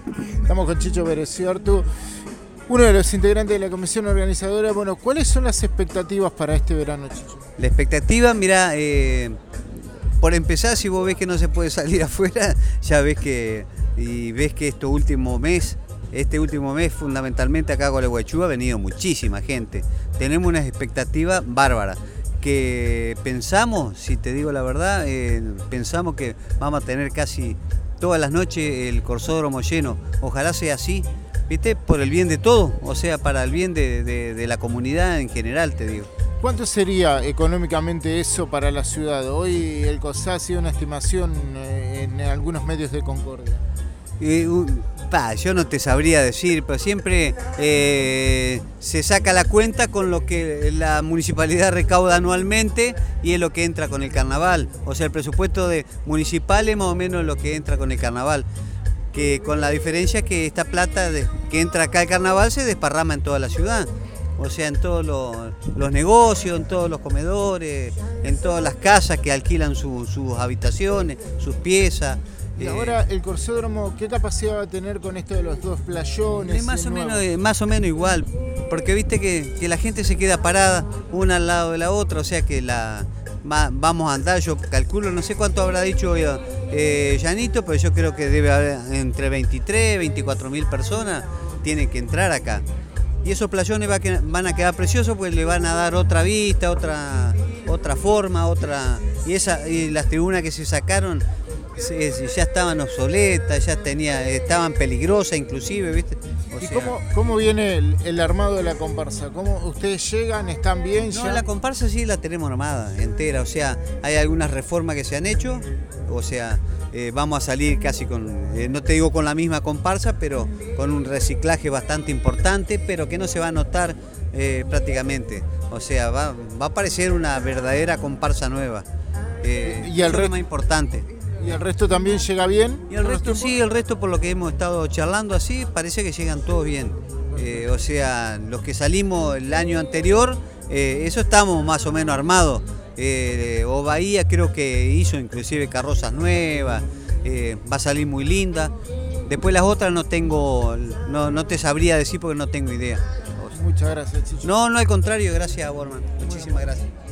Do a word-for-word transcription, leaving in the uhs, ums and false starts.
Estamos con Chicho Bereziartu, uno de los integrantes de la comisión organizadora. Bueno, ¿cuáles son las expectativas para este verano, Chicho? La expectativa, mira, eh, por empezar, si vos ves que no se puede salir afuera, ya ves que, y ves que este último mes, este último mes fundamentalmente acá a Gualeguaychú ha venido muchísima gente. Tenemos unas expectativas bárbaras, que pensamos, si te digo la verdad, eh, pensamos que vamos a tener casi todas las noches el corsódromo lleno. Ojalá sea así, ¿viste? Por el bien de todos, o sea, para el bien de, de, de la comunidad en general, te digo. ¿Cuánto sería económicamente eso para la ciudad? Hoy el COSA ha sido una estimación en algunos medios de Concordia. Eh, uh, pa, yo no te sabría decir, pero siempre eh, se saca la cuenta con lo que la municipalidad recauda anualmente y es lo que entra con el carnaval. O sea, el presupuesto de municipal es más o menos lo que entra con el carnaval. Que con la diferencia que esta plata de, que entra acá al carnaval se desparrama en toda la ciudad. O sea, en todos los, los negocios, en todos los comedores, en todas las casas que alquilan su, sus habitaciones, sus piezas. Y ahora el corsódromo, ¿qué capacidad va a tener con esto de los dos playones? Es más o menos, más o menos igual, porque viste que, que la gente se queda parada una al lado de la otra, o sea que la va, vamos a andar, yo calculo, no sé cuánto habrá dicho eh, Llanito, pero yo creo que debe haber entre veintitrés, veinticuatro mil personas tienen que entrar acá. Y esos playones va que, van a quedar preciosos, pues le van a dar otra vista, otra, otra forma, otra y, esa, y las tribunas que se sacaron ya estaban obsoletas, ya tenía, estaban peligrosas inclusive, ¿viste? O ¿Y sea, cómo, cómo viene el, el armado de la comparsa? ¿Cómo ustedes llegan? ¿Están bien? No, ya? la comparsa sí la tenemos armada, entera, o sea, hay algunas reformas que se han hecho, o sea, eh, vamos a salir casi con, eh, no te digo con la misma comparsa, pero con un reciclaje bastante importante, pero que no se va a notar eh, prácticamente, o sea, va, va a parecer una verdadera comparsa nueva, eh, y el eso es lo más importante. ¿Y el resto también llega bien? Y el resto sí, el resto por lo que hemos estado charlando así, parece que llegan todos bien. Eh, o sea, los que salimos el año anterior, eh, eso estamos más o menos armados. Eh, o Bahía creo que hizo inclusive carrozas nuevas, eh, va a salir muy linda. Después las otras no tengo, no, no te sabría decir porque no tengo idea. Muchas gracias, Chicho. No, no al contrario, gracias a Borman. Muchísimas gracias.